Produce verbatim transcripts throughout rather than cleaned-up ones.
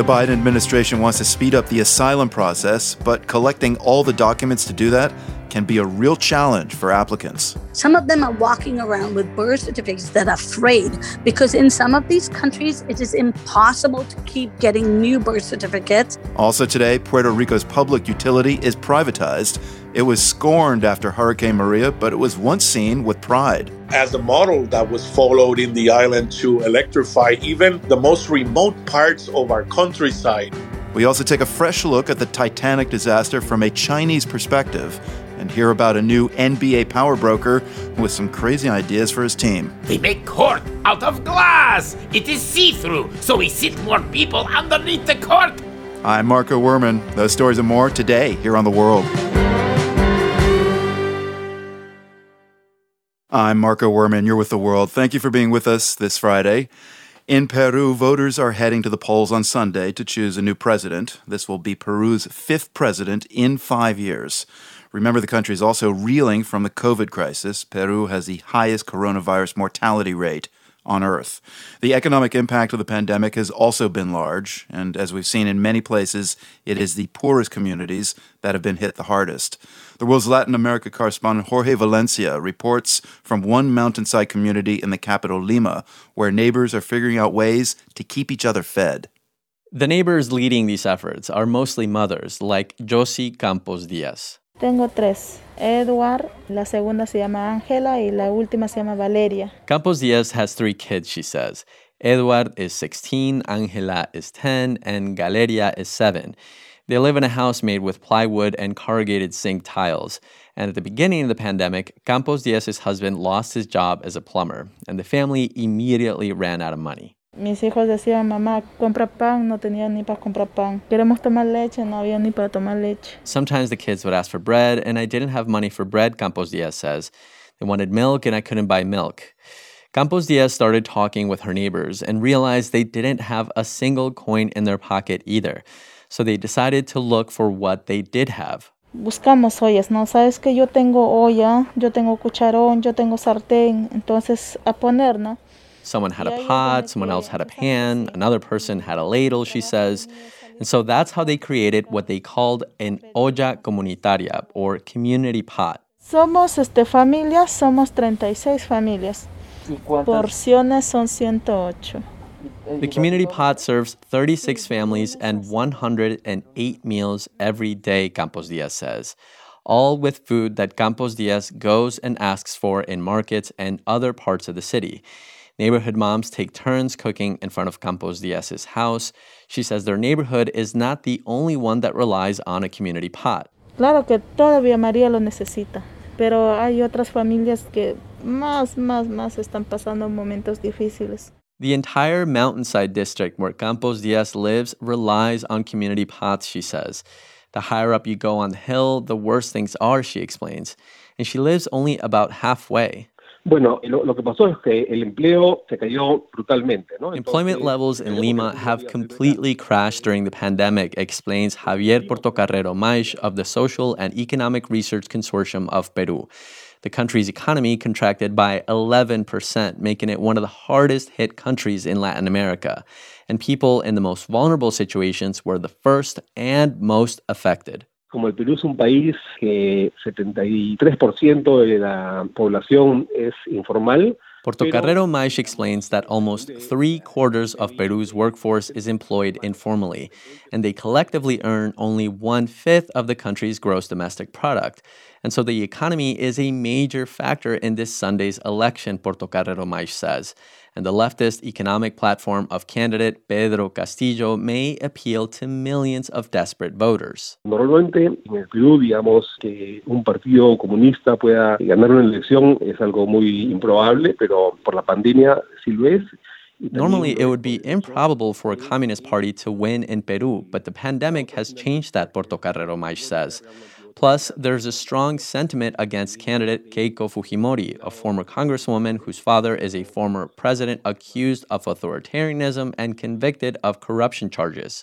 Biden administration wants to speed up the asylum process, but collecting all the documents to do that can be a real challenge for applicants. Some of them are walking around with birth certificates that are afraid because in some of these countries, it is impossible to keep getting new birth certificates. Also today, Puerto Rico's public utility is privatized. It was scorned after Hurricane Maria, but it was once seen with pride. As the model that was followed in the island to electrify even the most remote parts of our countryside. We also take a fresh look at the Titanic disaster from a Chinese perspective and hear about a new N B A power broker with some crazy ideas for his team. They make court out of glass. It is see-through, so we sit more people underneath the court. I'm Marco Werman. Those stories and more today here on The World. I'm Marco Werman. You're with The World. Thank you for being with us this Friday. In Peru, voters are heading to the polls on Sunday to choose a new president. This will be Peru's fifth president in five years. Remember, the country is also reeling from the COVID crisis. Peru has the highest coronavirus mortality rate on Earth. The economic impact of the pandemic has also been large, and as we've seen in many places, it is the poorest communities that have been hit the hardest. The World's Latin America correspondent Jorge Valencia reports from one mountainside community in the capital, Lima, where neighbors are figuring out ways to keep each other fed. The neighbors leading these efforts are mostly mothers, like Josie Campos Diaz. Tengo tres. Edward, la segunda se llama Ángela y la última se llama Valeria. Campos Diaz has three kids, she says. Edward is sixteen, Ángela is ten, and Galeria is seven. They live in a house made with plywood and corrugated zinc tiles. And at the beginning of the pandemic, Campos Diaz's husband lost his job as a plumber, and the family immediately ran out of money. Mis hijos decían, mamá, compra pan, no tenía ni para comprar pan. Queremos tomar leche, no había ni para tomar leche. Sometimes the kids would ask for bread, and I didn't have money for bread, Campos Diaz says. They wanted milk, and I couldn't buy milk. Campos Diaz started talking with her neighbors and realized they didn't have a single coin in their pocket either. So they decided to look for what they did have. Buscamos ollas, ¿no? Sabes que yo tengo olla, yo tengo cucharón, yo tengo sartén, entonces a poner, ¿no? Someone had a pot, someone else had a pan, another person had a ladle, she says. And so that's how they created what they called an olla comunitaria, or community pot. Somos este, familias, somos treinta y seis familias. Porciones son ciento ocho. The community pot serves thirty-six families and one hundred eight meals every day, Campos Diaz says, all with food that Campos Diaz goes and asks for in markets and other parts of the city. Neighborhood moms take turns cooking in front of Campos Diaz's house. She says their neighborhood is not the only one that relies on a community pot. Claro que todavía María lo necesita, pero hay otras familias que más, más, más están pasando momentos difíciles. The entire mountainside district where Campos Diaz lives relies on community pots, she says. The higher up you go on the hill, the worse things are, she explains. And she lives only about halfway. Bueno, lo, lo que pasó es que el empleo se cayó brutalmente, ¿no? Employment levels in Lima have completely crashed during the pandemic, explains Javier Portocarrero Maish of the Social and Economic Research Consortium of Peru. The country's economy contracted by eleven percent, making it one of the hardest hit countries in Latin America. And people in the most vulnerable situations were the first and most affected. Como el Perú es un país que setenta y tres por ciento de la población es informal. Portocarrero Maish explains that almost three quarters of Peru's workforce is employed informally, and they collectively earn only one-fifth of the country's gross domestic product. And so the economy is a major factor in this Sunday's election, Portocarrero Maish says. And the leftist economic platform of candidate Pedro Castillo may appeal to millions of desperate voters. Normalmente en el Perú, digamos, que un partido comunista pueda ganar una elección es algo muy improbable, pero por la pandemia sí lo es. Normally, it would be improbable for a communist party to win in Peru, but the pandemic has changed that, Portocarrero Maish says. Plus, there's a strong sentiment against candidate Keiko Fujimori, a former congresswoman whose father is a former president accused of authoritarianism and convicted of corruption charges.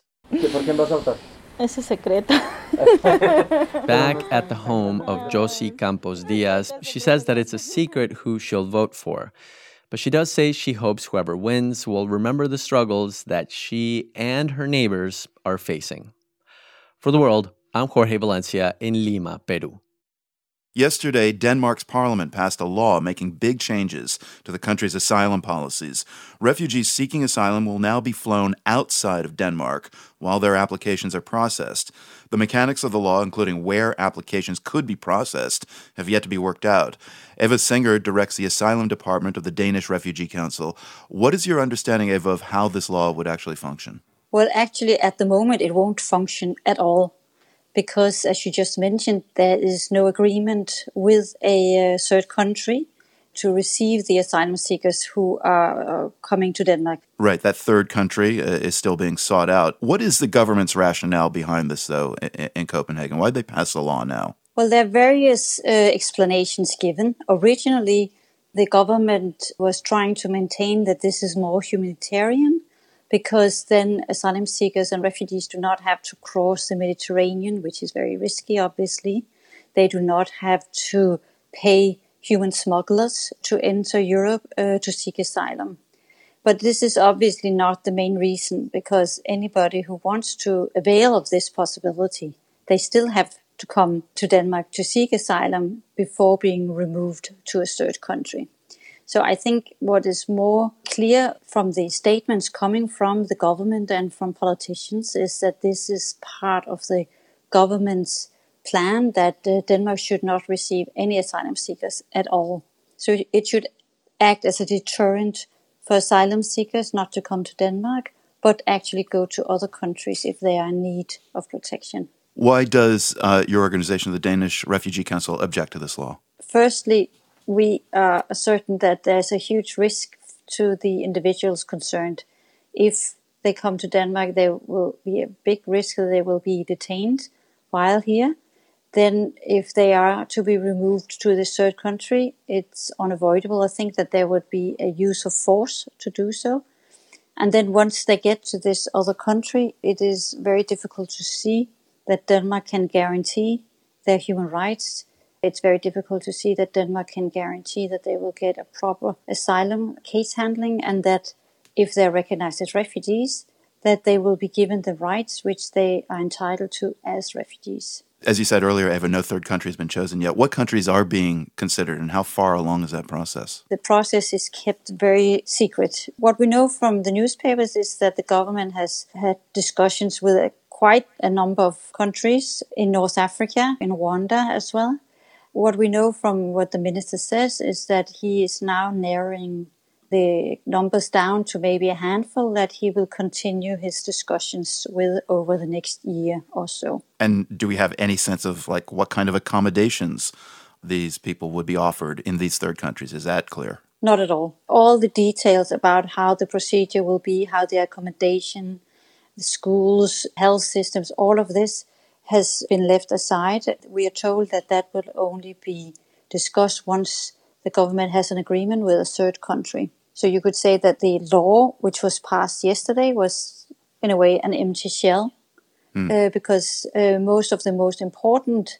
Ese es secreto. Back at the home of Josie Campos Diaz, she says that it's a secret who she'll vote for. But she does say she hopes whoever wins will remember the struggles that she and her neighbors are facing. For The World, I'm Jorge Valencia in Lima, Peru. Yesterday, Denmark's parliament passed a law making big changes to the country's asylum policies. Refugees seeking asylum will now be flown outside of Denmark while their applications are processed. The mechanics of the law, including where applications could be processed, have yet to be worked out. Eva Singer directs the Asylum Department of the Danish Refugee Council. What is your understanding, Eva, of how this law would actually function? Well, actually, at the moment, it won't function at all. Because, as you just mentioned, there is no agreement with a uh, third country to receive the asylum seekers who are uh, coming to Denmark. Right, that third country uh, is still being sought out. What is the government's rationale behind this, though, in, in Copenhagen? Why did they pass the law now? Well, there are various uh, explanations given. Originally, the government was trying to maintain that this is more humanitarian, because then asylum seekers and refugees do not have to cross the Mediterranean, which is very risky, obviously. They do not have to pay human smugglers to enter Europe uh, to seek asylum. But this is obviously not the main reason, because anybody who wants to avail of this possibility, they still have to come to Denmark to seek asylum before being removed to a third country. So I think what is more clear from the statements coming from the government and from politicians is that this is part of the government's plan that uh, Denmark should not receive any asylum seekers at all. So it should act as a deterrent for asylum seekers not to come to Denmark, but actually go to other countries if they are in need of protection. Why does uh, your organization, the Danish Refugee Council, object to this law? Firstly, we are certain that there's a huge risk to the individuals concerned. If they come to Denmark, there will be a big risk that they will be detained while here. Then if they are to be removed to the third country, it's unavoidable. I think that there would be a use of force to do so. And then once they get to this other country, it is very difficult to see that Denmark can guarantee their human rights. It's very difficult to see that Denmark can guarantee that they will get a proper asylum case handling, and that if they're recognized as refugees, that they will be given the rights which they are entitled to as refugees. As you said earlier, Eva, no third country has been chosen yet. What countries are being considered, and how far along is that process? The process is kept very secret. What we know from the newspapers is that the government has had discussions with a, quite a number of countries in North Africa, in Rwanda as well. What we know from what the minister says is that he is now narrowing the numbers down to maybe a handful that he will continue his discussions with over the next year or so. And do we have any sense of like what kind of accommodations these people would be offered in these third countries? Is that clear? Not at all. All the details about how the procedure will be, how the accommodation, the schools, health systems, all of this has been left aside. We are told that that will only be discussed once the government has an agreement with a third country. So you could say that the law, which was passed yesterday, was in a way an empty shell, mm. uh, because uh, most of the most important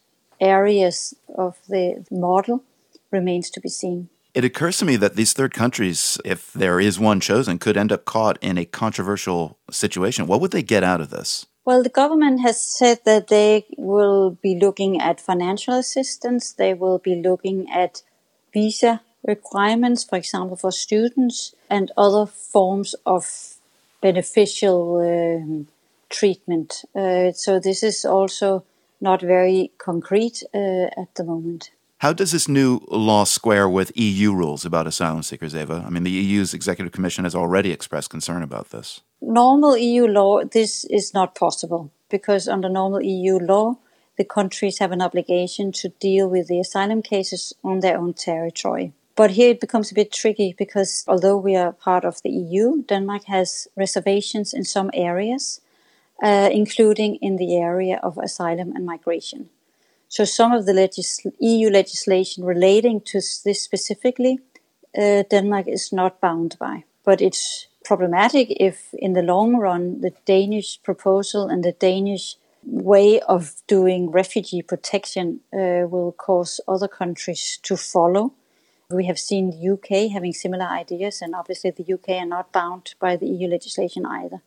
areas of the model remains to be seen. It occurs to me that these third countries, if there is one chosen, could end up caught in a controversial situation. What would they get out of this? Well, the government has said that they will be looking at financial assistance. They will be looking at visa requirements, for example, for students, and other forms of beneficial um, treatment. Uh, so this is also not very concrete uh, at the moment. How does this new law square with E U rules about asylum seekers, Eva? I mean, the E U's Executive Commission has already expressed concern about this. Normal E U law, this is not possible, because under normal E U law, the countries have an obligation to deal with the asylum cases on their own territory. But here it becomes a bit tricky, because although we are part of the E U, Denmark has reservations in some areas, uh, including in the area of asylum and migration. So some of the legis- E U legislation relating to this specifically, uh, Denmark is not bound by. But it's problematic if in the long run the Danish proposal and the Danish way of doing refugee protection uh, will cause other countries to follow. We have seen the U K having similar ideas, and obviously the U K are not bound by the E U legislation either.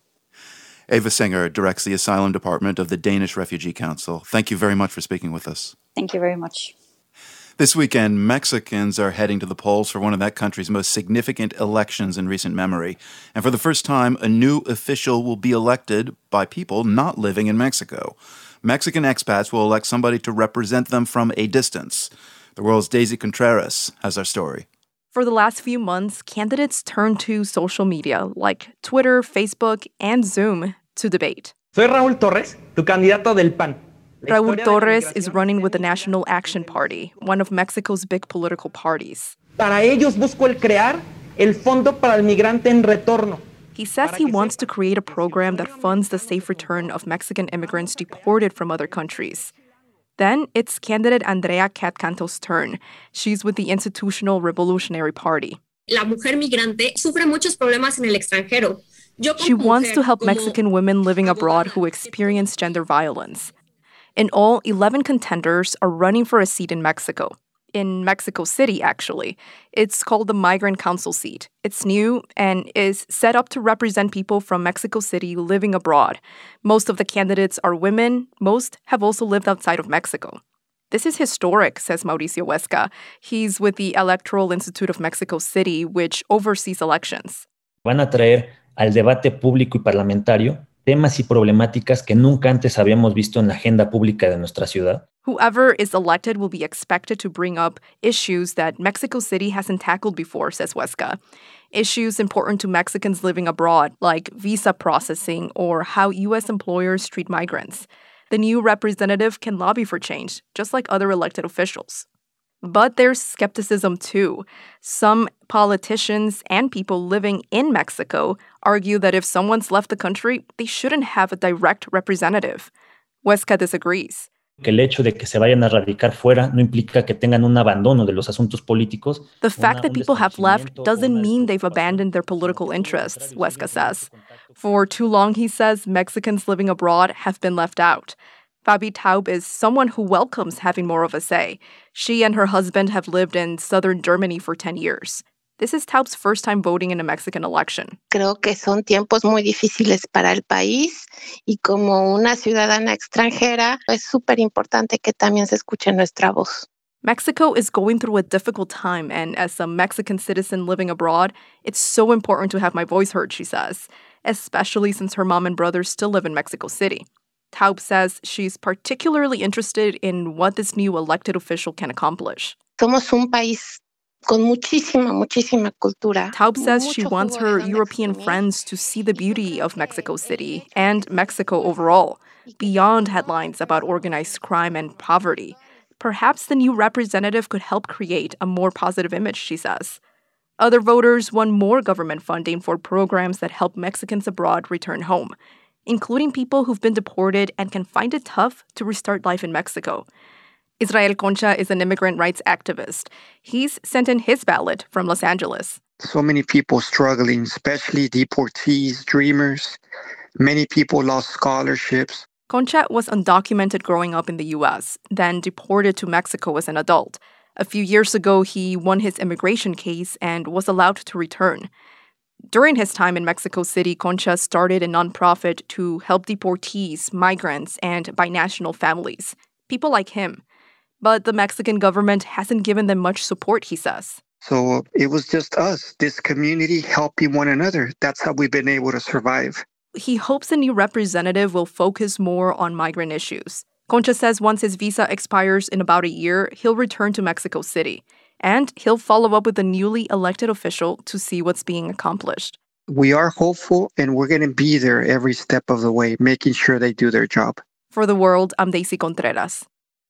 Eva Singer directs the Asylum Department of the Danish Refugee Council. Thank you very much for speaking with us. Thank you very much. This weekend, Mexicans are heading to the polls for one of that country's most significant elections in recent memory. And for the first time, a new official will be elected by people not living in Mexico. Mexican expats will elect somebody to represent them from a distance. The World's Daisy Contreras has our story. For the last few months, candidates turned to social media like Twitter, Facebook, and Zoom to debate. Soy Raúl Torres, tu candidato del P A N. Raúl Torres is running with the National Action Party, one of Mexico's big political parties. Para ellos busco el crear el Fondo para el Migrante en Retorno. He says he wants to create a program that funds the safe return of Mexican immigrants deported from other countries. Then it's candidate Andrea Catcanto's turn. She's with the Institutional Revolutionary Party. La mujer migrante sufre muchos problemas en el extranjero. She wants to help Mexican women living abroad who experience gender violence. In all, eleven contenders are running for a seat in Mexico. In Mexico City, actually. It's called the Migrant Council seat. It's new and is set up to represent people from Mexico City living abroad. Most of the candidates are women. Most have also lived outside of Mexico. This is historic, says Mauricio Huesca. He's with the Electoral Institute of Mexico City, which oversees elections. Van a traer al debate público y parlamentario temas y problemáticas que nunca antes habíamos visto en la agenda pública de nuestra ciudad. Whoever is elected will be expected to bring up issues that Mexico City hasn't tackled before, says Huesca. Issues important to Mexicans living abroad, like visa processing or how U S employers treat migrants. The new representative can lobby for change, just like other elected officials. But there's skepticism too. Some politicians and people living in Mexico argue that if someone's left the country, they shouldn't have a direct representative. Huesca disagrees. Que el hecho de que se vayan a radicar fuera no implica que tengan un abandono de los asuntos políticos. The fact that people have left doesn't mean they've abandoned their political interests, Huesca says. For too long, he says, Mexicans living abroad have been left out. Fabi Taub is someone who welcomes having more of a say. She and her husband have lived in southern Germany for ten years. This is Taub's first time voting in a Mexican election. Creo que son tiempos muy difíciles para el país y como una ciudadana extranjera es súper importante que también se escuche nuestra voz. Mexico is going through a difficult time, and as a Mexican citizen living abroad, it's so important to have my voice heard, she says, especially since her mom and brother still live in Mexico City. Taub says she's particularly interested in what this new elected official can accomplish. Somos un país con muchísima, muchísima cultura. Taub says she wants her European friends to see the beauty of Mexico City and Mexico overall, beyond headlines about organized crime and poverty. Perhaps the new representative could help create a more positive image, she says. Other voters want more government funding for programs that help Mexicans abroad return home, including people who've been deported and can find it tough to restart life in Mexico. Israel Concha is an immigrant rights activist. He's sent in his ballot from Los Angeles. So many people struggling, especially deportees, dreamers. Many people lost scholarships. Concha was undocumented growing up in the U S, then deported to Mexico as an adult. A few years ago, he won his immigration case and was allowed to return. During his time in Mexico City, Concha started a nonprofit to help deportees, migrants, and binational families, people like him. But the Mexican government hasn't given them much support, he says. So it was just us, this community helping one another. That's how we've been able to survive. He hopes the new representative will focus more on migrant issues. Concha says once his visa expires in about a year, he'll return to Mexico City. And he'll follow up with the newly elected official to see what's being accomplished. We are hopeful, and we're going to be there every step of the way, making sure they do their job. For The World, I'm Daisy Contreras.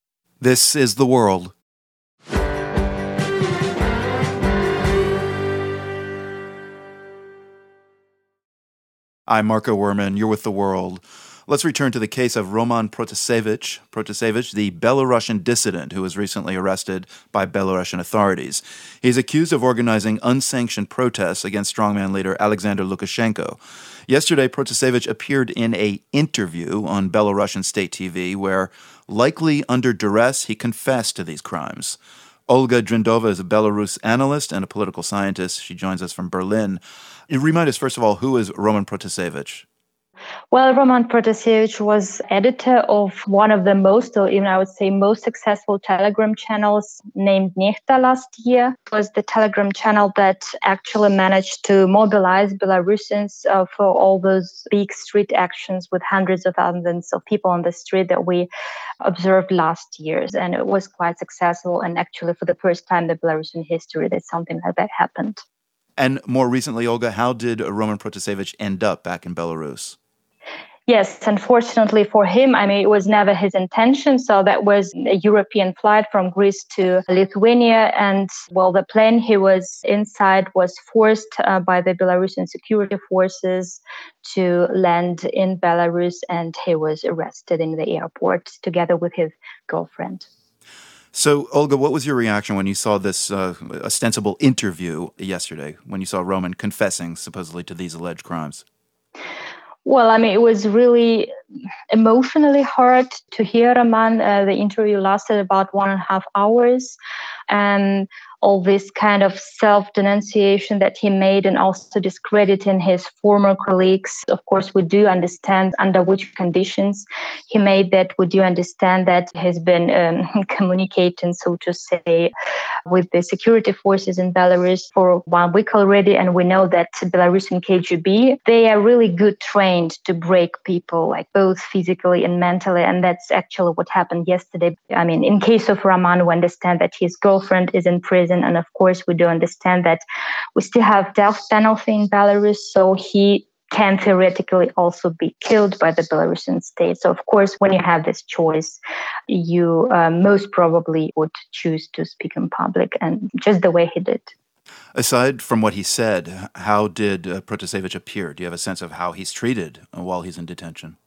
This is The World. I'm Marco Werman. You're with The World. Let's return to the case of Roman Protasevich, Protasevich, the Belarusian dissident who was recently arrested by Belarusian authorities. He's accused of organizing unsanctioned protests against strongman leader Alexander Lukashenko. Yesterday, Protasevich appeared in an interview on Belarusian state T V where, likely under duress, he confessed to these crimes. Olga Drindova is a Belarus analyst and a political scientist. She joins us from Berlin. You remind us, first of all, who is Roman Protasevich? Well, Roman Protasevich was editor of one of the most, or even I would say most successful Telegram channels named Nechta last year. It was the Telegram channel that actually managed to mobilize Belarusians uh, for all those big street actions with hundreds of thousands of people on the street that we observed last year. And it was quite successful. And actually, for the first time in Belarusian history, that something like that happened. And more recently, Olga, how did Roman Protasevich end up back in Belarus? Yes, unfortunately for him, I mean, it was never his intention. So that was a European flight from Greece to Lithuania. And, well, the plane he was inside was forced uh, by the Belarusian security forces to land in Belarus. And he was arrested in the airport together with his girlfriend. So, Olga, what was your reaction when you saw this uh, ostensible interview yesterday, when you saw Roman confessing supposedly to these alleged crimes? Well, I mean, it was really emotionally hard to hear Roman. Uh, the interview lasted about one and a half hours. And all this kind of self-denunciation that he made and also discrediting his former colleagues. Of course, we do understand under which conditions he made that. We do understand that he's been um, communicating, so to say, with the security forces in Belarus for one week already. And we know that Belarusian K G B, they are really good trained to break people, like both physically and mentally. And that's actually what happened yesterday. I mean, in case of Roman, we understand that his girlfriend is in prison. And of course, we do understand that we still have death penalty in Belarus. So he can theoretically also be killed by the Belarusian state. So, of course, when you have this choice, you uh, most probably would choose to speak in public, and just the way he did. Aside from what he said, how did uh, Protasevich appear? Do you have a sense of how he's treated while he's in detention?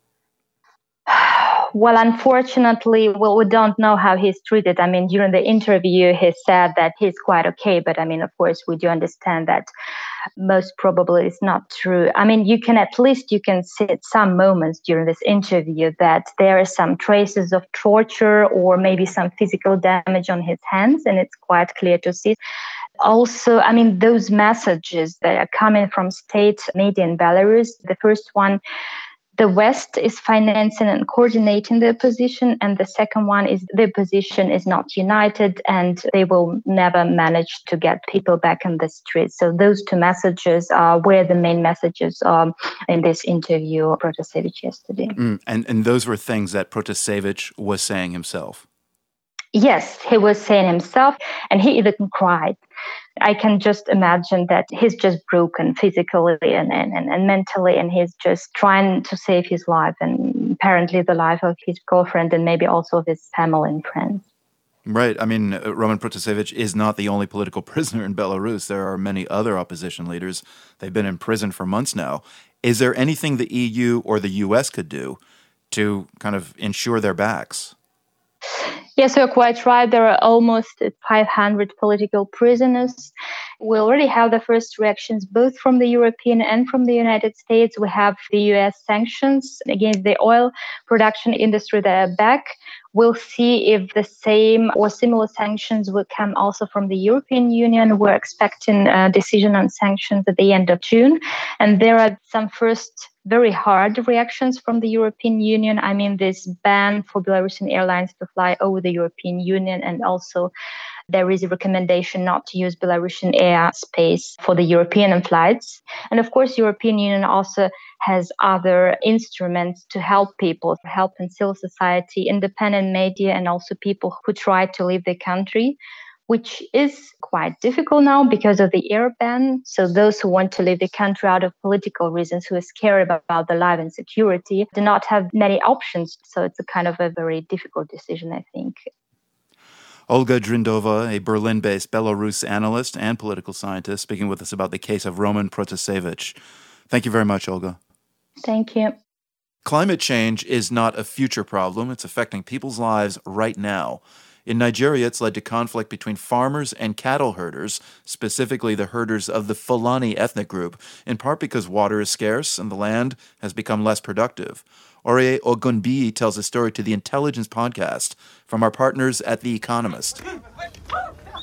Well, unfortunately, well, we don't know how he's treated. I mean, during the interview, he said that he's quite okay. But I mean, of course, we do understand that most probably it's not true. I mean, you can at least you can see at some moments during this interview that there are some traces of torture or maybe some physical damage on his hands. And it's quite clear to see. Also, I mean, those messages that are coming from state media in Belarus, the first one, the West is financing and coordinating the opposition. And the second one is the opposition is not united and they will never manage to get people back in the streets. So those two messages are where the main messages are in this interview of Protasevich yesterday. Mm, and, and those were things that Protasevich was saying himself. Yes, he was saying himself, and he even cried. I can just imagine that he's just broken physically and, and, and mentally, and he's just trying to save his life and apparently the life of his girlfriend and maybe also of his family and friends. Right. I mean, uh, Roman Protasevich is not the only political prisoner in Belarus. There are many other opposition leaders. They've been in prison for months now. Is there anything the E U or the U S could do to kind of ensure their backs? Yes, you're quite right. There are almost five hundred political prisoners. We already have the first reactions, both from the European and from the United States. We have the U S sanctions against the oil production industry that are back. We'll see if the same or similar sanctions will come also from the European Union. We're expecting a decision on sanctions at the end of June. And there are some first very hard reactions from the European Union. I mean, this ban for Belarusian airlines to fly over the European Union, and also there is a recommendation not to use Belarusian airspace for the European flights. And of course, European Union also has other instruments to help people, to help in civil society, independent media, and also people who try to leave the country, which is quite difficult now because of the air ban. So those who want to leave the country out of political reasons, who are scared about, about their life and security, do not have many options. So it's a kind of a very difficult decision, I think. Olga Drindova, a Berlin-based Belarus analyst and political scientist, speaking with us about the case of Roman Protasevich. Thank you very much, Olga. Thank you. Climate change is not a future problem. It's affecting people's lives right now. In Nigeria, it's led to conflict between farmers and cattle herders, specifically the herders of the Fulani ethnic group, in part because water is scarce and the land has become less productive. Orie Ogunbiyi tells a story to the Intelligence Podcast from our partners at The Economist.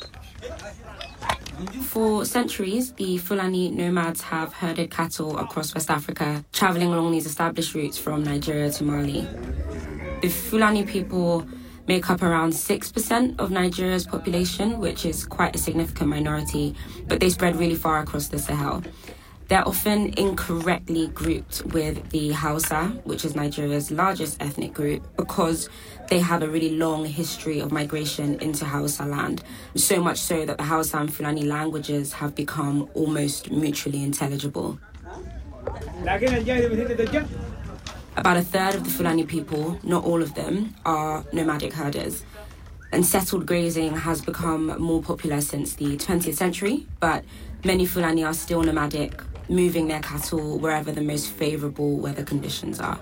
For centuries, the Fulani nomads have herded cattle across West Africa, traveling along these established routes from Nigeria to Mali. The Fulani people make up around six percent of Nigeria's population, which is quite a significant minority, but they spread really far across the Sahel. They're often incorrectly grouped with the Hausa, which is Nigeria's largest ethnic group, because they have a really long history of migration into Hausa land, so much so that the Hausa and Fulani languages have become almost mutually intelligible. About a third of the Fulani people, not all of them, are nomadic herders. And settled grazing has become more popular since the twentieth century, but many Fulani are still nomadic, moving their cattle wherever the most favourable weather conditions are.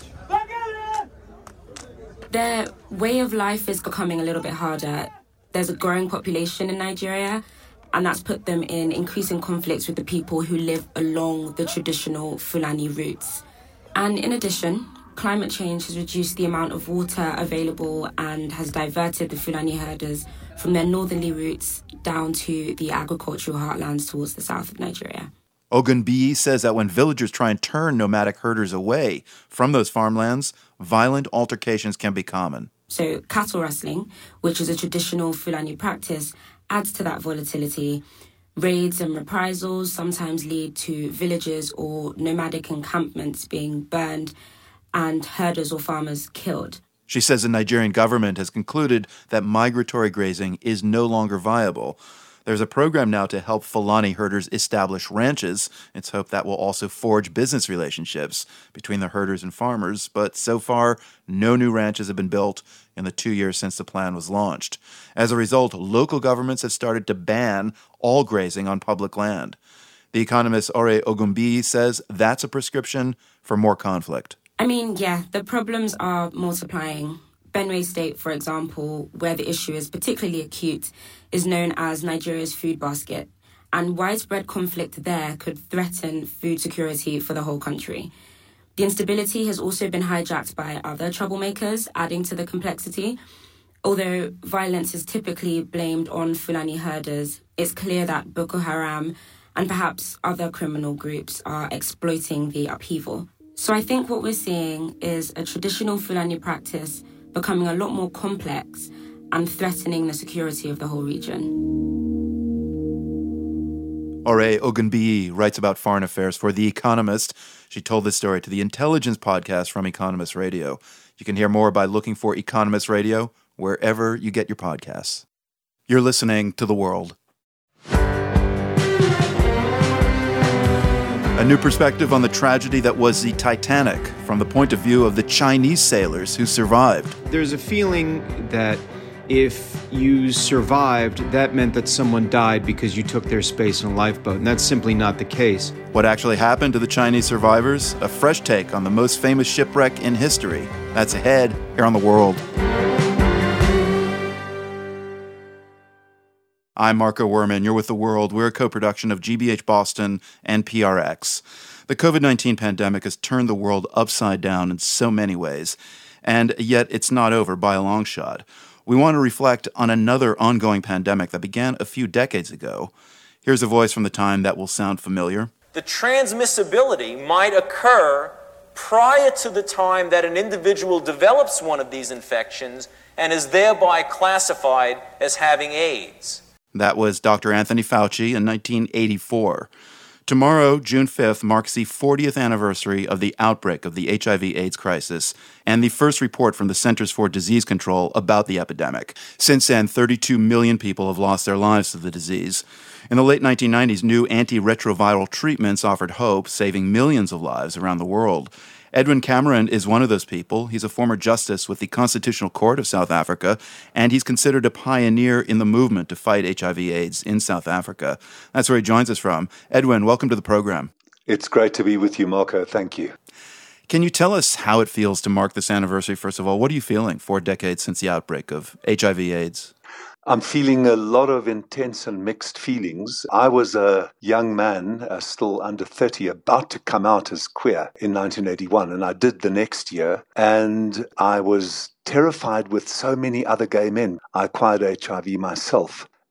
Their way of life is becoming a little bit harder. There's a growing population in Nigeria, and that's put them in increasing conflicts with the people who live along the traditional Fulani routes. And in addition, climate change has reduced the amount of water available and has diverted the Fulani herders from their northerly routes down to the agricultural heartlands towards the south of Nigeria. Ogunbiyi says that when villagers try and turn nomadic herders away from those farmlands, violent altercations can be common. So cattle rustling, which is a traditional Fulani practice, adds to that volatility. Raids and reprisals sometimes lead to villages or nomadic encampments being burned and herders or farmers killed. She says the Nigerian government has concluded that migratory grazing is no longer viable. There's a program now to help Fulani herders establish ranches. It's hoped that will also forge business relationships between the herders and farmers, but so far, no new ranches have been built in the two years since the plan was launched. As a result, local governments have started to ban all grazing on public land. The economist Ore Ogunbiyi says that's a prescription for more conflict. I mean, yeah, the problems are multiplying. Benue State, for example, where the issue is particularly acute, is known as Nigeria's food basket, and widespread conflict there could threaten food security for the whole country. The instability has also been hijacked by other troublemakers, adding to the complexity. Although violence is typically blamed on Fulani herders, it's clear that Boko Haram and perhaps other criminal groups are exploiting the upheaval. So I think what we're seeing is a traditional Fulani practice becoming a lot more complex and threatening the security of the whole region. Ore Ogunbiyi writes about foreign affairs for The Economist. She told this story to the Intelligence Podcast from Economist Radio. You can hear more by looking for Economist Radio wherever you get your podcasts. You're listening to The World. A new perspective on the tragedy that was the Titanic from the point of view of the Chinese sailors who survived. There's a feeling that if you survived, that meant that someone died because you took their space in a lifeboat, and that's simply not the case. What actually happened to the Chinese survivors? A fresh take on the most famous shipwreck in history. That's ahead here on The World. I'm Marco Werman. You're with The World. We're a co-production of G B H Boston and P R X. The covid nineteen pandemic has turned the world upside down in so many ways, and yet it's not over by a long shot. We want to reflect on another ongoing pandemic that began a few decades ago. Here's a voice from the time that will sound familiar. The transmissibility might occur prior to the time that an individual develops one of these infections and is thereby classified as having AIDS. That was Doctor Anthony Fauci in nineteen eighty-four. Tomorrow, June fifth, marks the fortieth anniversary of the outbreak of the H I V AIDS crisis and the first report from the Centers for Disease Control about the epidemic. Since then, thirty-two million people have lost their lives to the disease. In the late nineteen nineties, new antiretroviral treatments offered hope, saving millions of lives around the world. Edwin Cameron is one of those people. He's a former justice with the Constitutional Court of South Africa, and he's considered a pioneer in the movement to fight H I V AIDS in South Africa. That's where he joins us from. Edwin, welcome to the program. It's great to be with you, Marco. Thank you. Can you tell us how it feels to mark this anniversary, first of all? What are you feeling four decades since the outbreak of H I V AIDS? I'm feeling a lot of intense and mixed feelings. I was a young man, uh, still under thirty, about to come out as queer in nineteen eighty-one, and I did the next year, and I was terrified with so many other gay men. I acquired H I V myself,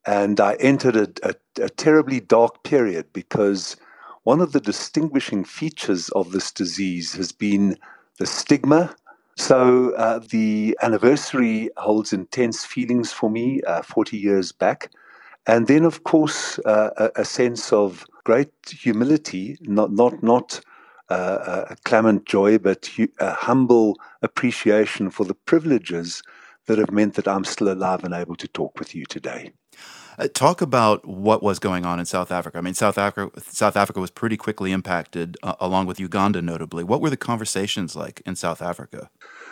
And I entered a, a, a terribly dark period because one of the distinguishing features of this disease has been the stigma. So uh, the anniversary holds intense feelings for me, uh, forty years back. And then, of course, uh, a, a sense of great humility, not not not uh, a clamant joy, but hu- a humble appreciation for the privileges that have meant that I'm still alive and able to talk with you today. Uh, talk about what was going on in South Africa. I mean, South Africa, South Africa was pretty quickly impacted, uh, along with Uganda notably. What were the conversations like in South Africa?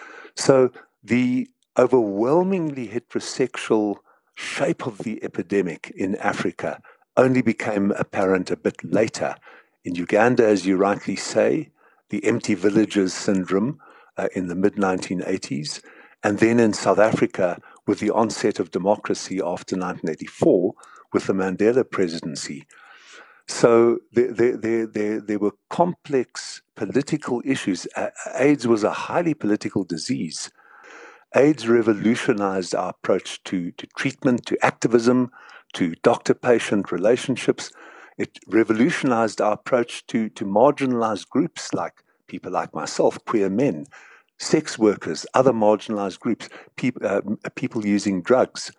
So the overwhelmingly heterosexual shape of the epidemic in Africa only became apparent a bit later. In Uganda, as you rightly say, the empty villages syndrome uh, in the mid nineteen eighties, and then in South Africa with the onset of democracy after nineteen eighty-four with the Mandela presidency. So there, there, there, there, there were complex political issues. Uh, AIDS was a highly political disease. AIDS revolutionized our approach to, to treatment, to activism, to doctor-patient relationships. It revolutionized our approach to, to marginalized groups like people like myself, queer men, sex workers, other marginalized groups, peop, uh, people using drugs.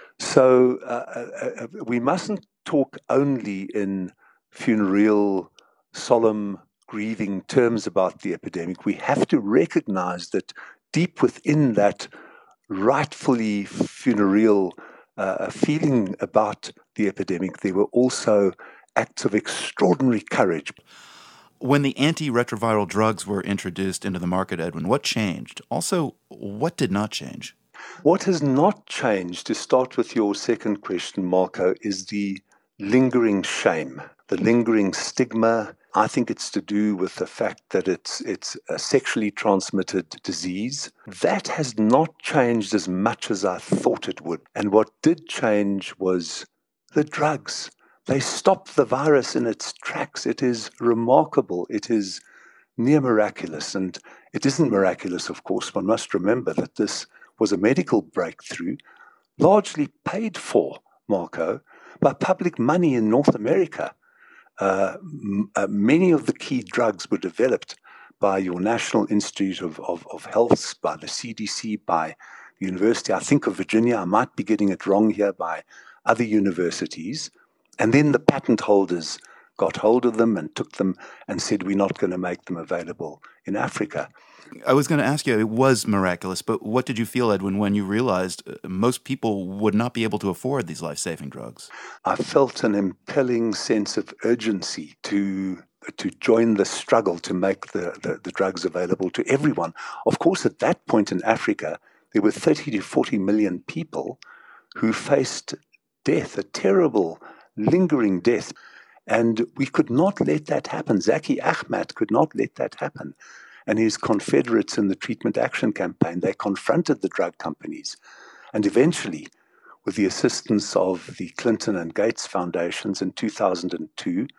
So uh, uh, we mustn't talk only in funereal, solemn, grieving terms about the epidemic. We have to recognize that deep within that rightfully funereal uh, feeling about the epidemic, there were also acts of extraordinary courage. When the antiretroviral drugs were introduced into the market, Edwin, what changed? Also, what did not change? What has not changed, to start with your second question, Marco, is the lingering shame, the lingering stigma. I think it's to do with the fact that it's it's a sexually transmitted disease. That has not changed as much as I thought it would. And what did change was the drugs. They stopped the virus in its tracks. It is remarkable. It is near miraculous. And it isn't miraculous, of course. One must remember that this was a medical breakthrough, largely paid for, Marco, by public money in North America. Uh, m- uh, many of the key drugs were developed by your National Institute of, of, of Health, by the C D C, by the University, I think, of Virginia. I might be getting it wrong here, by other universities. And then the patent holders got hold of them and took them and said, we're not going to make them available in Africa. I was going to ask you, it was miraculous, but what did you feel, Edwin, when you realized most people would not be able to afford these life-saving drugs? I felt an impelling sense of urgency to to join the struggle to make the, the, the drugs available to everyone. Of course, at that point in Africa, there were thirty to forty million people who faced death, a terrible, lingering death. And we could not let that happen. Zaki Ahmed could not let that happen. And his confederates in the Treatment Action Campaign, they confronted the drug companies. And eventually, with the assistance of the Clinton and Gates foundations in two thousand two,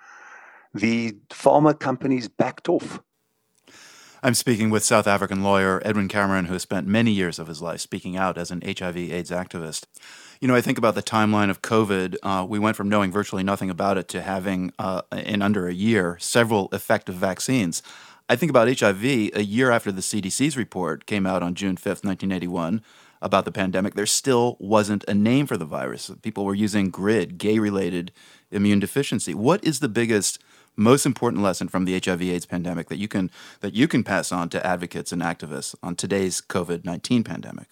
the pharma companies backed off. I'm speaking with South African lawyer Edwin Cameron, who has spent many years of his life speaking out as an H I V AIDS activist. You know, I think about the timeline of COVID. Uh, we went from knowing virtually nothing about it to having, uh, in under a year, several effective vaccines. I think about H I V a year after the C D C's report came out on June fifth, nineteen eighty-one, about the pandemic. There still wasn't a name for the virus. People were using GRID, gay-related immune deficiency. What is the biggest, most important lesson from the H I V AIDS pandemic that you can that you can pass on to advocates and activists on today's COVID nineteen pandemic?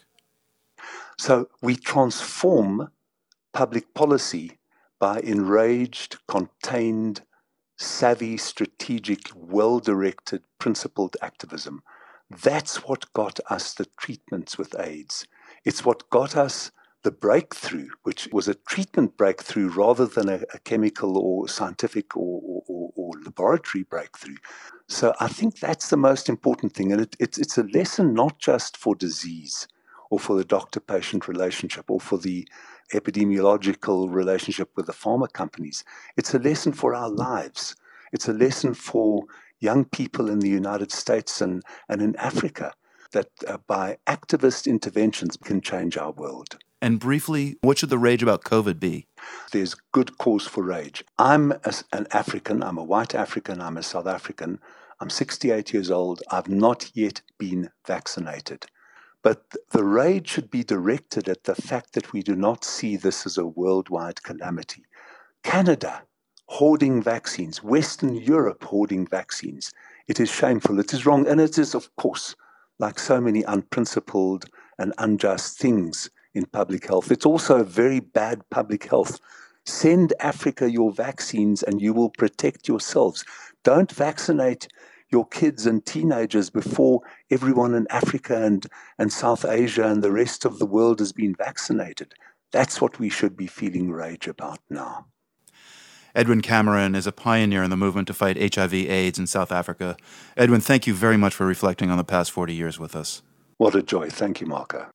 So we transform public policy by enraged, contained, savvy, strategic, well-directed, principled activism. That's what got us the treatments with AIDS. It's what got us the breakthrough, which was a treatment breakthrough rather than a, a chemical or scientific or, or, or laboratory breakthrough. So I think that's the most important thing. And it, it's, it's a lesson not just for disease or for the doctor-patient relationship or for the epidemiological relationship with the pharma companies. It's a lesson for our lives. It's a lesson for young people in the United States and, and in Africa that uh, by activist interventions can change our world. And briefly, what should the rage about COVID be? There's good cause for rage. I'm a, an African, I'm a white African, I'm a South African. I'm sixty-eight years old. I've not yet been vaccinated. But the rage should be directed at the fact that we do not see this as a worldwide calamity. Canada hoarding vaccines, Western Europe hoarding vaccines. It is shameful, it is wrong, and it is, of course, like so many unprincipled and unjust things in public health. It's also very bad public health. Send Africa your vaccines and you will protect yourselves. Don't vaccinate your kids and teenagers before everyone in Africa and, and South Asia and the rest of the world has been vaccinated. That's what we should be feeling rage about now. Edwin Cameron is a pioneer in the movement to fight H I V AIDS in South Africa. Edwin, thank you very much for reflecting on the past forty years with us. What a joy. Thank you, Marco.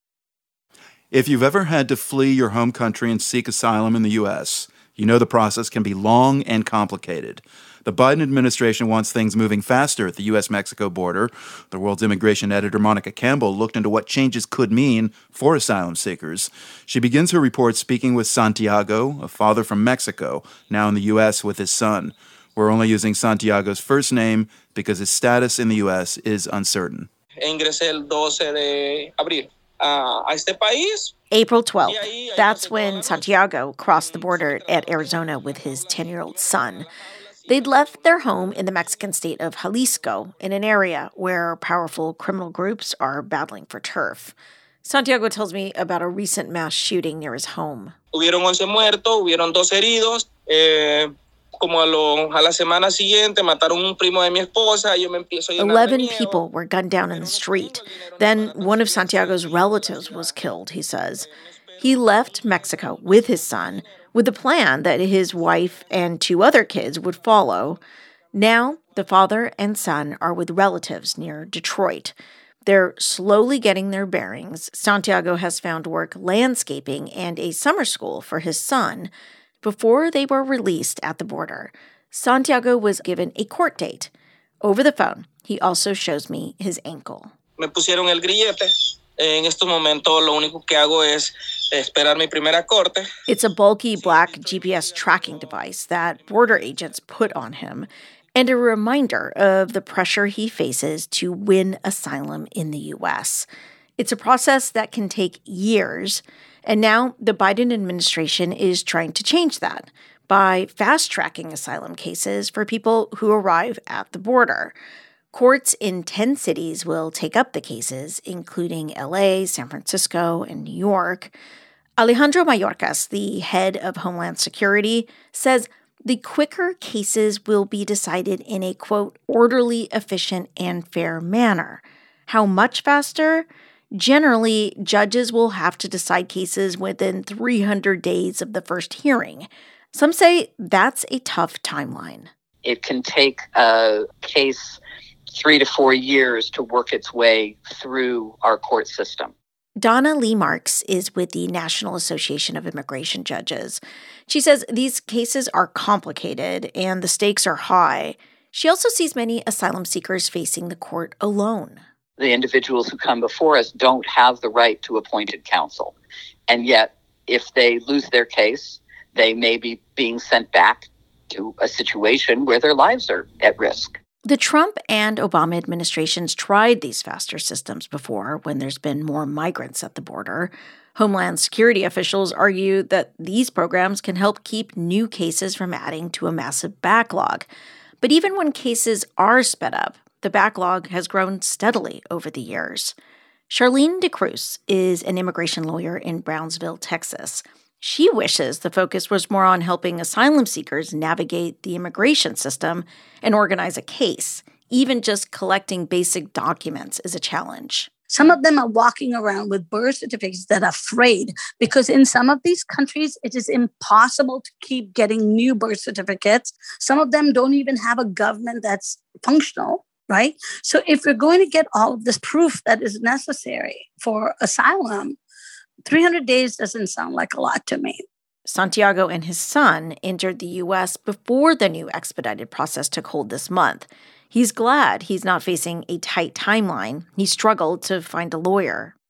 If you've ever had to flee your home country and seek asylum in the U S, you know the process can be long and complicated. The Biden administration wants things moving faster at the U S Mexico border. The World's immigration editor Monica Campbell looked into what changes could mean for asylum seekers. She begins her report speaking with Santiago, a father from Mexico, now in the U S with his son. We're only using Santiago's first name because his status in the U S is uncertain. Ingresé el doce de abril a este país. April twelfth. That's when Santiago crossed the border at Arizona with his ten-year-old son. They'd left their home in the Mexican state of Jalisco, in an area where powerful criminal groups are battling for turf. Santiago tells me about a recent mass shooting near his home. Hubieron once muertos, hubieron dos heridos. Eh, como a, lo, a la semana siguiente mataron un primo de mi esposa. Yo me empiezo a llenar de miedo. Eleven people were gunned down in the street. Then one of Santiago's relatives was killed, he says. He left Mexico with his son with the plan that his wife and two other kids would follow. Now, the father and son are with relatives near Detroit. They're slowly getting their bearings. Santiago has found work landscaping and a summer school for his son before they were released at the border. Santiago was given a court date. Over the phone, he also shows me his ankle. Me pusieron el grillete. En estos momentos lo único que hago es esperar mi primera corte. It's a bulky black G P S tracking device that border agents put on him, and a reminder of the pressure he faces to win asylum in the U S. It's a process that can take years, and now the Biden administration is trying to change that by fast-tracking asylum cases for people who arrive at the border. Courts in ten cities will take up the cases, including L A, San Francisco, and New York. Alejandro Mayorkas, the head of Homeland Security, says the quicker cases will be decided in a, quote, orderly, efficient, and fair manner. How much faster? Generally, judges will have to decide cases within three hundred days of the first hearing. Some say that's a tough timeline. It can take a case three to four years to work its way through our court system. Donna Lee Marks is with the National Association of Immigration Judges. She says these cases are complicated and the stakes are high. She also sees many asylum seekers facing the court alone. The individuals who come before us don't have the right to appointed counsel. And yet, if they lose their case, they may be being sent back to a situation where their lives are at risk. The Trump and Obama administrations tried these faster systems before when there's been more migrants at the border. Homeland Security officials argue that these programs can help keep new cases from adding to a massive backlog. But even when cases are sped up, the backlog has grown steadily over the years. Charlene DeCruz is an immigration lawyer in Brownsville, Texas. She wishes the focus was more on helping asylum seekers navigate the immigration system and organize a case. Even just collecting basic documents is a challenge. Some of them are walking around with birth certificates that are afraid because in some of these countries, it is impossible to keep getting new birth certificates. Some of them don't even have a government that's functional, right? So if we're going to get all of this proof that is necessary for asylum, three hundred days doesn't sound like a lot to me. Santiago and his son entered the U S before the new expedited process took hold this month. He's glad he's not facing a tight timeline. He struggled to find a lawyer.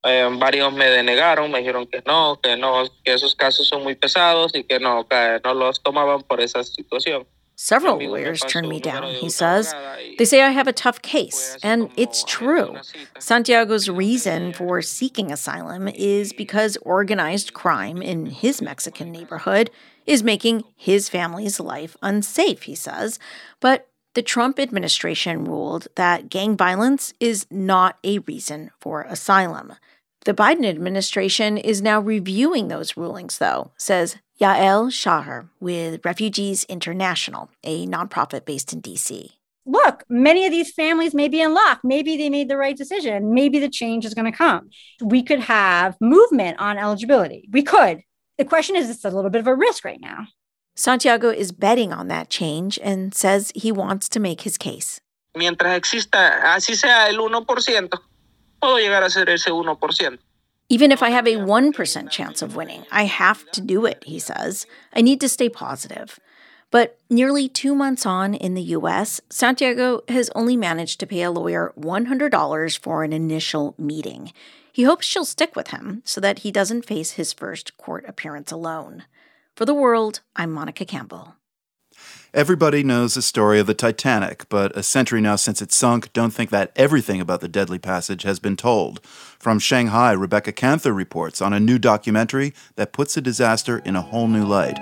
Eh, varios me denegaron, me dijeron que no, que no, que esos casos son muy pesados y que no, que no los tomaban por esa situación. Several lawyers turned me down, he says. They say I have a tough case, and it's true. Santiago's reason for seeking asylum is because organized crime in his Mexican neighborhood is making his family's life unsafe, he says. But the Trump administration ruled that gang violence is not a reason for asylum. The Biden administration is now reviewing those rulings, though, says Yael Shaher with Refugees International, a nonprofit based in D C. Look, many of these families may be in luck. Maybe they made the right decision. Maybe the change is going to come. We could have movement on eligibility. We could. The question is, it's a little bit of a risk right now. Santiago is betting on that change and says he wants to make his case. Mientras exista, así sea el uno por ciento, puedo llegar a ser ese uno por ciento. Even if I have a one percent chance of winning, I have to do it, he says. I need to stay positive. But nearly two months on in the U S, Santiago has only managed to pay a lawyer one hundred dollars for an initial meeting. He hopes she'll stick with him so that he doesn't face his first court appearance alone. For The World, I'm Monica Campbell. Everybody knows the story of the Titanic, but a century now since it sunk, don't think that everything about the deadly passage has been told. From Shanghai, Rebecca Canther reports on a new documentary that puts the disaster in a whole new light.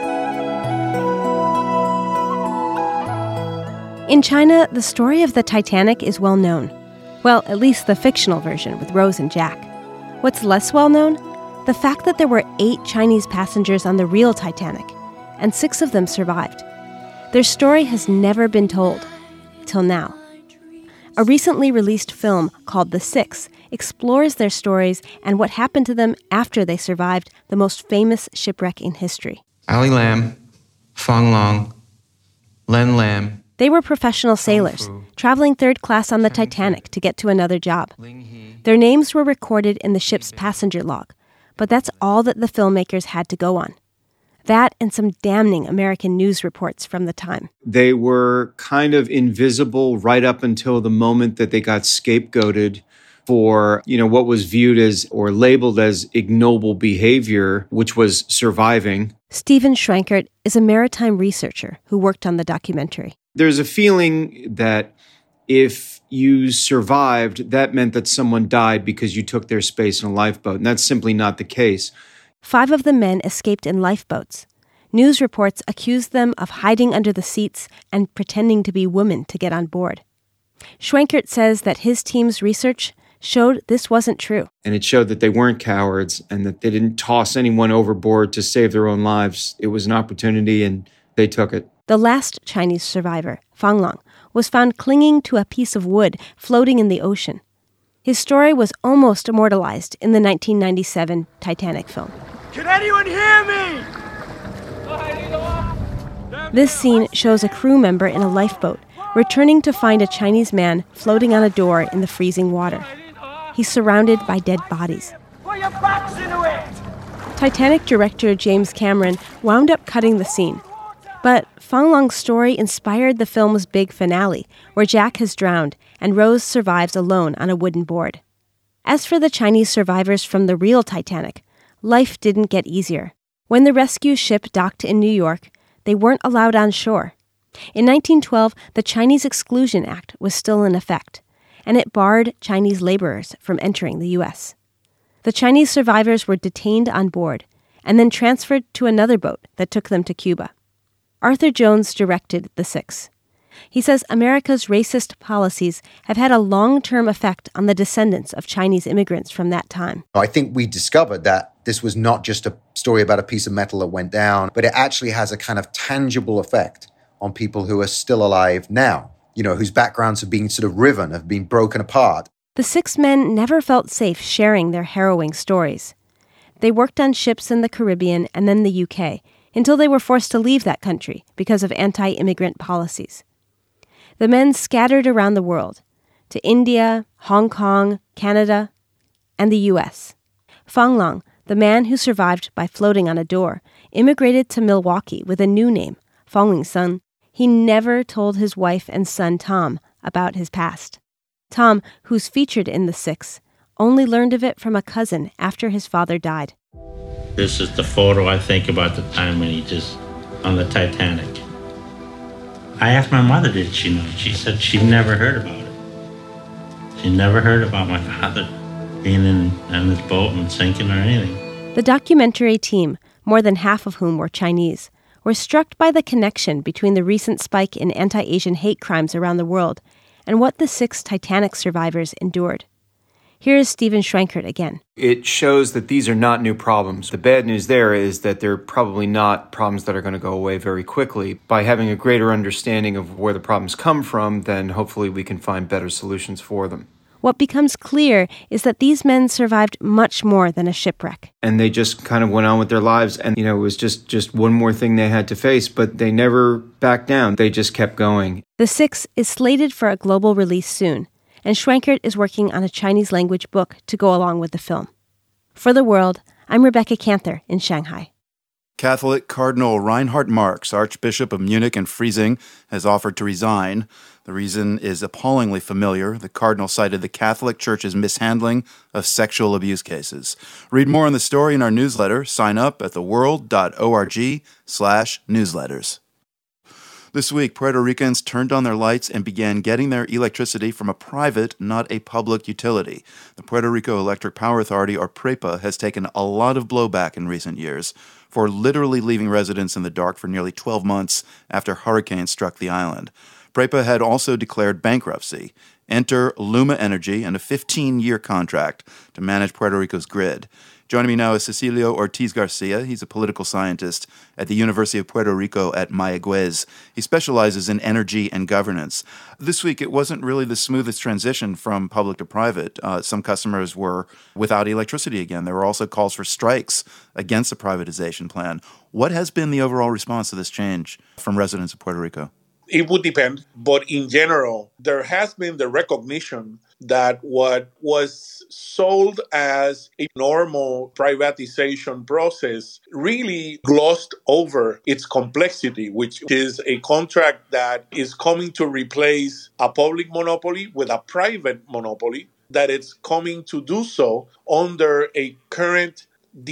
In China, the story of the Titanic is well known. Well, at least the fictional version with Rose and Jack. What's less well known? The fact that there were eight Chinese passengers on the real Titanic, and six of them survived. Their story has never been told, till now. A recently released film called The Six explores their stories and what happened to them after they survived the most famous shipwreck in history. Ali Lam, Fang Long, Len Lam. They were professional sailors, traveling third class on the Titanic to get to another job. Their names were recorded in the ship's passenger log, but that's all that the filmmakers had to go on. That and some damning American news reports from the time. They were kind of invisible right up until the moment that they got scapegoated for, you know, what was viewed as or labeled as ignoble behavior, which was surviving. Stephen Schrankert is a maritime researcher who worked on the documentary. There's a feeling that if you survived, that meant that someone died because you took their space in a lifeboat, and that's simply not the case. Five of the men escaped in lifeboats. News reports accused them of hiding under the seats and pretending to be women to get on board. Schwenkert says that his team's research showed this wasn't true. And it showed that they weren't cowards and that they didn't toss anyone overboard to save their own lives. It was an opportunity and they took it. The last Chinese survivor, Fang Long, was found clinging to a piece of wood floating in the ocean. His story was almost immortalized in the nineteen ninety-seven Titanic film. Can anyone hear me? This scene shows a crew member in a lifeboat returning to find a Chinese man floating on a door in the freezing water. He's surrounded by dead bodies. Put your backs into it! Titanic director James Cameron wound up cutting the scene. But Fang Long's story inspired the film's big finale, where Jack has drowned and Rose survives alone on a wooden board. As for the Chinese survivors from the real Titanic, life didn't get easier. When the rescue ship docked in New York, they weren't allowed on shore. In nineteen twelve, the Chinese Exclusion Act was still in effect, and it barred Chinese laborers from entering the U S. The Chinese survivors were detained on board and then transferred to another boat that took them to Cuba. Arthur Jones directed The Six. He says America's racist policies have had a long-term effect on the descendants of Chinese immigrants from that time. I think we discovered that this was not just a story about a piece of metal that went down, but it actually has a kind of tangible effect on people who are still alive now, you know, whose backgrounds have been sort of riven, have been broken apart. The six men never felt safe sharing their harrowing stories. They worked on ships in the Caribbean and then the U K, until they were forced to leave that country because of anti-immigrant policies. The men scattered around the world, to India, Hong Kong, Canada, and the U S. Fang Long, the man who survived by floating on a door, immigrated to Milwaukee with a new name, Fang Ling-sun. He never told his wife and son Tom about his past. Tom, who's featured in The Six, only learned of it from a cousin after his father died. This is the photo I think about the time when he just, on the Titanic. I asked my mother, did she know? She said she never heard about it. She never heard about my father being in, in this boat and sinking or anything. The documentary team, more than half of whom were Chinese, were struck by the connection between the recent spike in anti-Asian hate crimes around the world and what the six Titanic survivors endured. Here is Stephen Schwenkert again. It shows that these are not new problems. The bad news there is that they're probably not problems that are going to go away very quickly. By having a greater understanding of where the problems come from, then hopefully we can find better solutions for them. What becomes clear is that these men survived much more than a shipwreck. And they just kind of went on with their lives. And, you know, it was just, just one more thing they had to face, but they never backed down. They just kept going. The Six is slated for a global release soon, and Schwenkert is working on a Chinese-language book to go along with the film. For The World, I'm Rebecca Canther in Shanghai. Catholic Cardinal Reinhard Marx, Archbishop of Munich and Freising, has offered to resign. The reason is appallingly familiar. The cardinal cited the Catholic Church's mishandling of sexual abuse cases. Read more on the story in our newsletter. Sign up at theworld.org slash newsletters. This week, Puerto Ricans turned on their lights and began getting their electricity from a private, not a public utility. The Puerto Rico Electric Power Authority, or PREPA, has taken a lot of blowback in recent years for literally leaving residents in the dark for nearly twelve months after hurricanes struck the island. PREPA had also declared bankruptcy. Enter Luma Energy and a fifteen-year contract to manage Puerto Rico's grid. Joining me now is Cecilio Ortiz-Garcia. He's a political scientist at the University of Puerto Rico at Mayagüez. He specializes in energy and governance. This week, it wasn't really the smoothest transition from public to private. Uh, some customers were without electricity again. There were also calls for strikes against the privatization plan. What has been the overall response to this change from residents of Puerto Rico? It would depend, but in general, there has been the recognition that what was sold as a normal privatization process really glossed over its complexity, which is a contract that is coming to replace a public monopoly with a private monopoly, that it's coming to do so under a current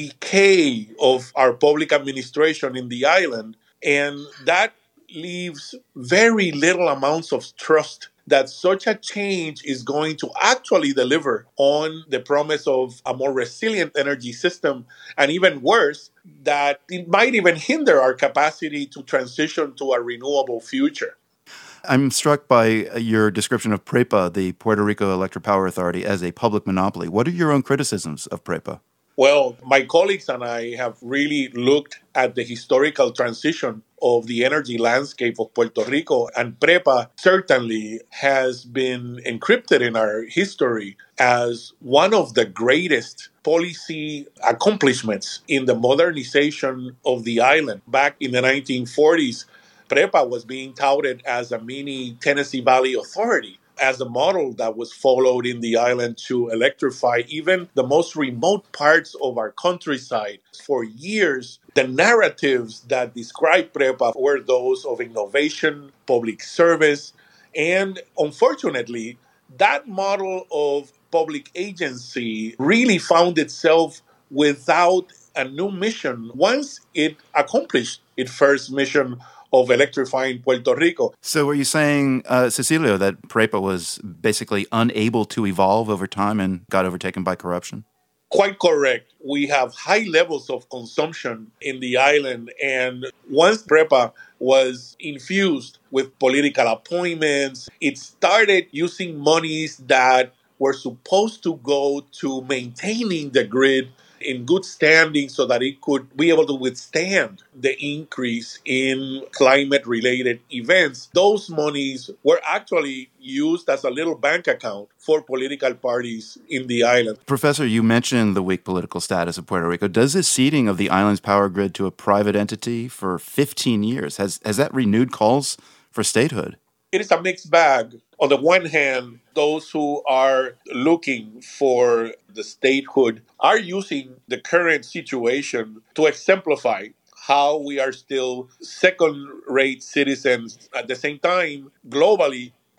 decay of our public administration in the island. And that leaves very little amounts of trust that such a change is going to actually deliver on the promise of a more resilient energy system, and even worse, that it might even hinder our capacity to transition to a renewable future. I'm struck by your description of PREPA, the Puerto Rico Electric Power Authority, as a public monopoly. What are your own criticisms of PREPA? Well, my colleagues and I have really looked at the historical transition of the energy landscape of Puerto Rico, and PREPA certainly has been encrypted in our history as one of the greatest policy accomplishments in the modernization of the island. Back in the nineteen forties, PREPA was being touted as a mini Tennessee Valley Authority, as a model that was followed in the island to electrify even the most remote parts of our countryside. For years, the narratives that described PREPA were those of innovation, public service, and unfortunately, that model of public agency really found itself without a new mission once it accomplished its first mission of electrifying Puerto Rico. So are you saying, uh, Cecilio, that PREPA was basically unable to evolve over time and got overtaken by corruption? Quite correct. We have high levels of consumption in the island, and once PREPA was infused with political appointments, it started using monies that were supposed to go to maintaining the grid in good standing so that it could be able to withstand the increase in climate-related events. Those monies were actually used as a little bank account for political parties in the island. Professor, you mentioned the weak political status of Puerto Rico. Does the ceding of the island's power grid to a private entity for fifteen years, has, has that renewed calls for statehood? It is a mixed bag. On the one hand, those who are looking for the statehood are using the current situation to exemplify how we are still second-rate citizens. At the same time, globally,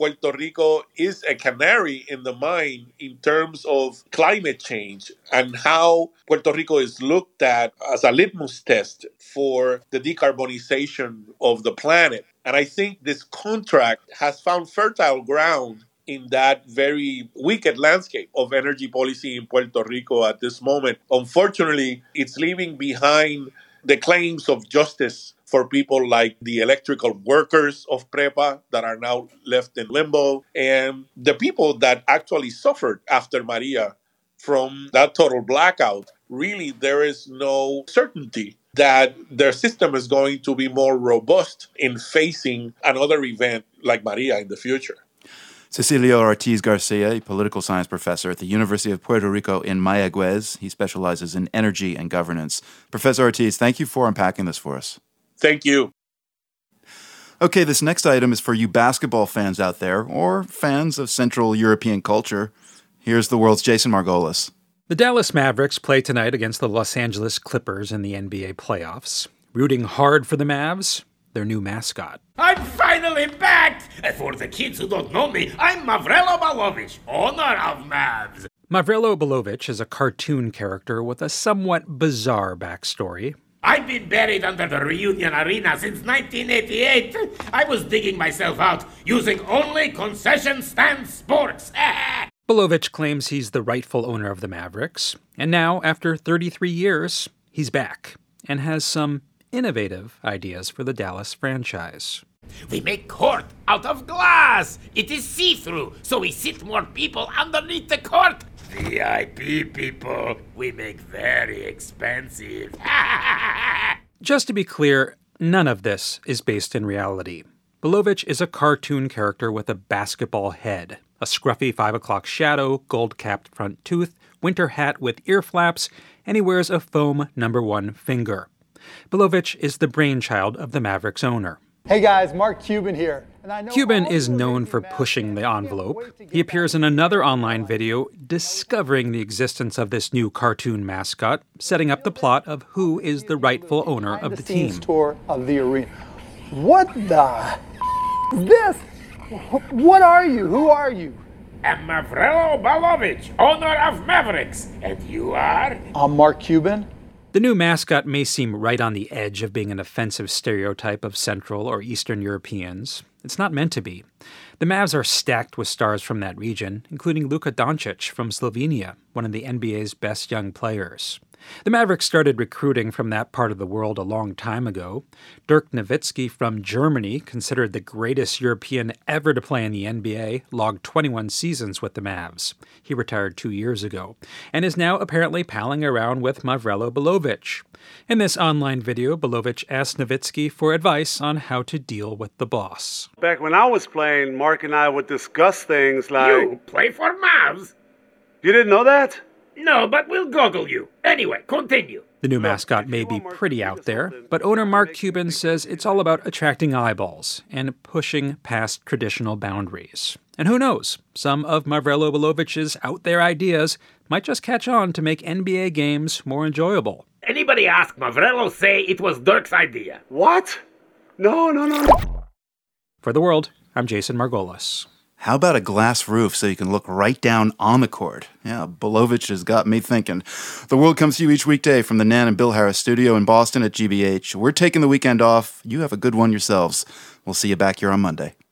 Puerto Rico is a canary in the mine in terms of climate change and how Puerto Rico is looked at as a litmus test for the decarbonization of the planet. And I think this contract has found fertile ground in that very wicked landscape of energy policy in Puerto Rico at this moment. Unfortunately, it's leaving behind the claims of justice for people like the electrical workers of PREPA that are now left in limbo, and the people that actually suffered after Maria from that total blackout. Really, there is no certainty that their system is going to be more robust in facing another event like Maria in the future. Cecilio Ortiz Garcia, a political science professor at the University of Puerto Rico in Mayagüez. He specializes in energy and governance. Professor Ortiz, thank you for unpacking this for us. Thank you. Okay, this next item is for you basketball fans out there, or fans of Central European culture. Here's the world's Jason Margolis. The Dallas Mavericks play tonight against the Los Angeles Clippers in the N B A playoffs. Rooting hard for the Mavs, their new mascot. I'm finally back! And for the kids who don't know me, I'm Mavrelo Balovic, owner of Mavs. Mavrelo Balovic is a cartoon character with a somewhat bizarre backstory. I've been buried under the Reunion Arena since nineteen eighty-eight. I was digging myself out using only concession stand sports. Balovic claims he's the rightful owner of the Mavericks, and now, after thirty-three years, he's back and has some innovative ideas for the Dallas franchise. We make court out of glass. It is see-through, so we sit more people underneath the court. V I P people, we make very expensive. Just to be clear, none of this is based in reality. Balovic is a cartoon character with a basketball head, a scruffy five o'clock shadow, gold-capped front tooth, winter hat with ear flaps, and he wears a foam number one finger. Balovic is the brainchild of the Mavericks owner. Hey guys, Mark Cuban here. And I know Cuban is known for pushing the envelope. He appears in another online video discovering the existence of this new cartoon mascot, setting up the plot of who is the rightful owner of the team. Tour of the arena. What the is this? What are you? Who are you? I'm Mavrelo Balovic, owner of Mavericks. And you are? I'm Mark Cuban. The new mascot may seem right on the edge of being an offensive stereotype of Central or Eastern Europeans. It's not meant to be. The Mavs are stacked with stars from that region, including Luka Doncic from Slovenia, one of the N B A's best young players. The Mavericks started recruiting from that part of the world a long time ago. Dirk Nowitzki from Germany, considered the greatest European ever to play in the N B A, logged twenty-one seasons with the Mavs. He retired two years ago, and is now apparently palling around with Mavrelo Balovic. In this online video, Balovic asked Nowitzki for advice on how to deal with the boss. Back when I was playing, Mark and I would discuss things like... You play for Mavs? You didn't know that? No, but we'll Google you. Anyway, continue. The new mascot may be pretty out there, but owner Mark Cuban says it's all about attracting eyeballs and pushing past traditional boundaries. And who knows, some of Mavrelo Balovic's out there ideas might just catch on to make N B A games more enjoyable. Anybody ask Mavrelo, say it was Dirk's idea. What? No, no, no. For The World, I'm Jason Margolis. How about a glass roof so you can look right down on the court? Yeah, Balovic has got me thinking. The World comes to you each weekday from the Nan and Bill Harris studio in Boston at G B H. We're taking the weekend off. You have a good one yourselves. We'll see you back here on Monday.